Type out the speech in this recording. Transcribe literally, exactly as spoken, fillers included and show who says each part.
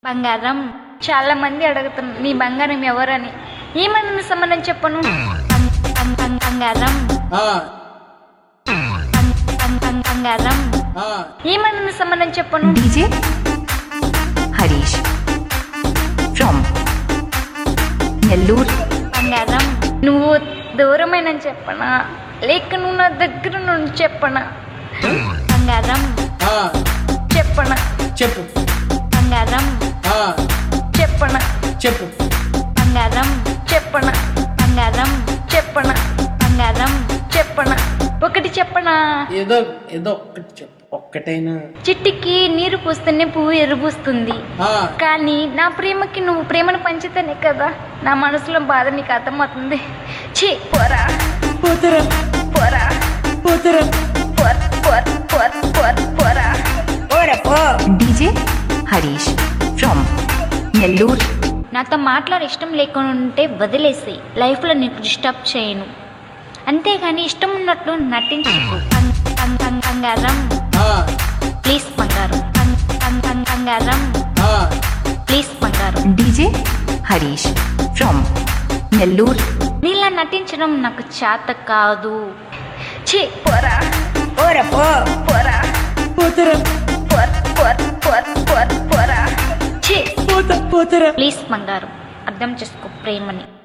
Speaker 1: బంగారం చాలా మంది అడుగుతున్నారు నీ బంగారం ఎవరని. ఏమన్నా సంబంధం చెప్పను. బంగారం బంగారం ఏమన్నా సంబంధం చెప్పను.
Speaker 2: DJ Harish from Nellore.
Speaker 1: బంగారం నువ్వు దూరమైన చెప్పనా లేక నువ్వు నా దగ్గర నుండి చెప్పనా. బంగారం చెప్పనా
Speaker 3: చెప్పు.
Speaker 1: బంగారం చెప్పనా
Speaker 3: చెప్పు.
Speaker 1: బంగారం చెప్పనా బంగారం చెప్పనా బంగారం చెప్పనా ఒకటి చెప్పనా.
Speaker 3: ఏదో ఏదో ఒక్కటి చెప్పు. ఒక్కటైనా.
Speaker 1: చిట్టికి నీరు పూస్తేనే పువ్వు ఎరుబూస్తుంది, కానీ నా ప్రేమకి నువ్వు ప్రేమను పంచితేనే కదా నా మనసులో బాధ నీకు అర్థమవుతుంది. ఛీ పోరా
Speaker 3: పోతరా
Speaker 1: పోరా
Speaker 3: పోతరా
Speaker 1: పోర పోర పోర పోర పోరా పోరా పో.
Speaker 2: DJ Harish from Nellore.
Speaker 1: నాతో మాట్లాడే ఇష్టం లేకుండా ఉంటే వదిలేసి లైఫ్లో నీకు డిస్టర్బ్ చేయను, అంతేగాని ఇష్టం ఉన్నట్లు నటించకు. బంగారం ప్లీజ్ బంగారం బంగారం ప్లీజ్ బంగారం.
Speaker 2: DJ Harish from Nellore.
Speaker 1: నీలా నటించడం నాకు చేత కాదు. ఛీ పోరా పోరా పో పోరా
Speaker 3: పోతరా
Speaker 1: పోర పోర పోర పోర పోరా. ఛీ
Speaker 3: పోత పోతరా.
Speaker 1: ప్లీజ్ బంగారం అర్థం చేసుకో ప్రేమని.